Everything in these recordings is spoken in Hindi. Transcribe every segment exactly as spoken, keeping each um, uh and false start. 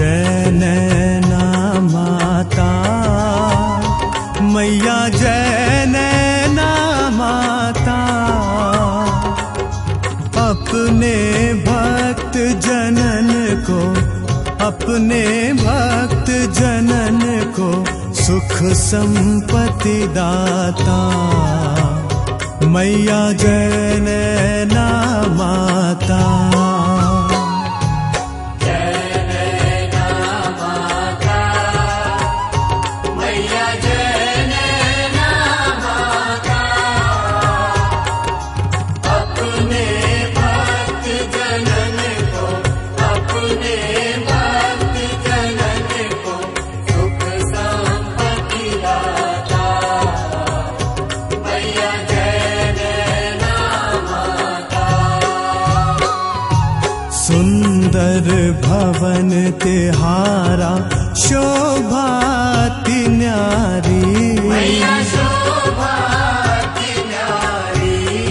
जय नैना माता, मैया जय नैना माता, अपने भक्त जनन को, अपने भक्त जनन को सुख संपत्ति दाता, मैया जय नैना माता। सुंदर भवन तिहारा शोभाति न्यारी, मैया शोभाति न्यारी,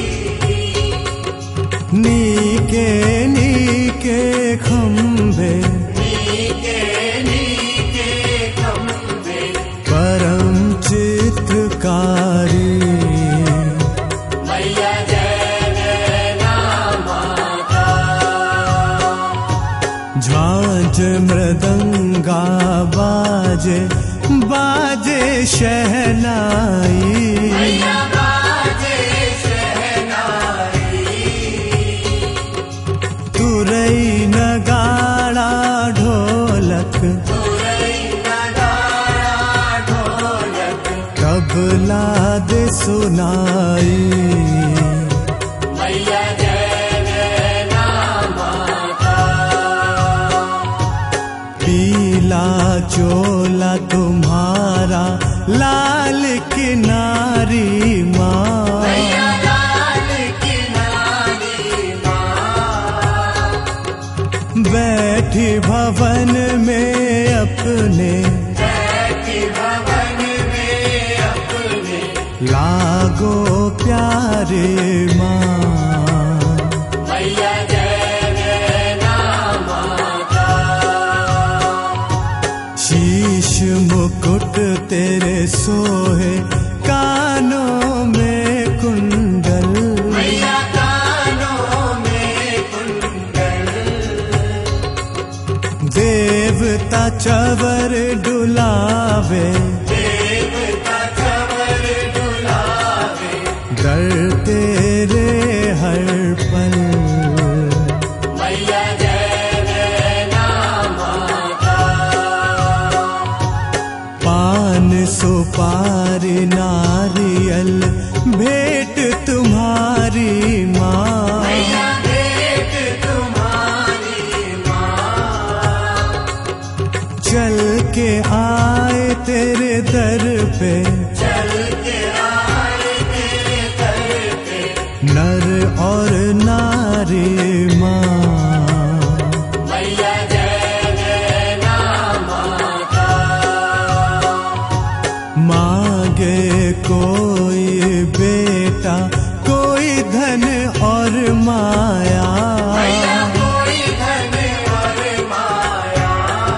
नीके नीके खंबे, नीके नीके खंबे, परम चित्रकारी, झांझ मृदंगा बाजे, बाजे शहनाई, बाजे शहनाई, तुरई नगाड़ा ढोलक, तुरई नगाड़ा ढोलक, तबला दे सुनाई, पीला चोला तुम्हारा लाल किनारी माँ, लाल किनारी माँ, बैठी भवन में अपने, बैठी भवन में अपने, लागो प्यारे माँ, शीश मुकुट तेरे सोहे, कानों में कुंडल, मैया कानों में कुंडल, देवता चवर डुलावे, देवता चवर डुलावे, डर तेरे हर पल, सुपारी नारियल भेंट तुम्हारी माँ, भेंट तुम्हारी माँ, चल के आए तेरे दर पे, चल के आए तेरे दर पे, नर और नारी माँ, मांगे कोई बेटा, कोई धन और माया, कोई धन और माया,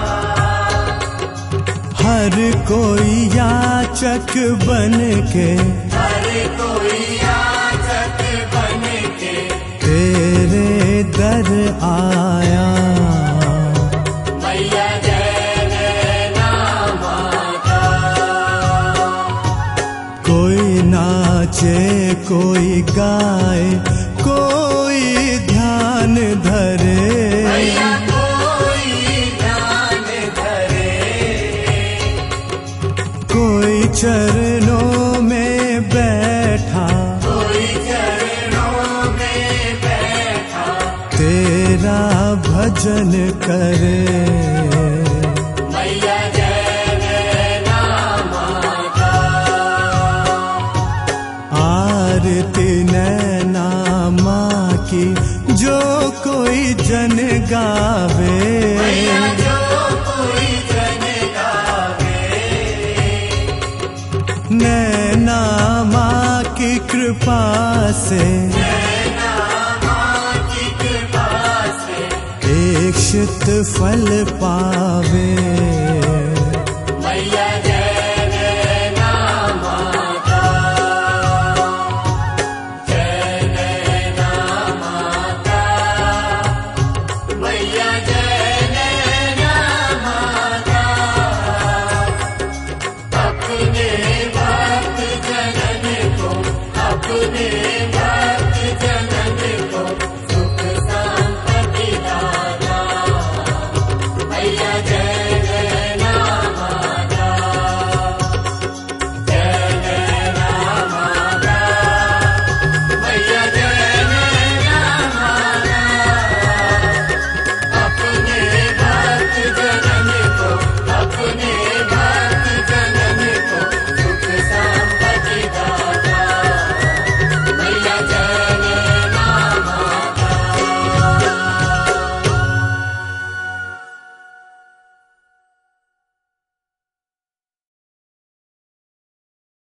हर कोई याचक बन के, हर कोई याचक बन के, तेरे दर आया, नाचे कोई गाए, कोई ध्यान धरे, कोई ध्यान धरे, कोई चरणों में बैठा, कोई चरणों में बैठा, तेरा भजन करे, आरती नैना माँ की जो कोई जन गावे, जो कोई जन गावे, नैना माँ की कृपा से, नैना माँ की कृपा से, अपेक्षित फल पावे।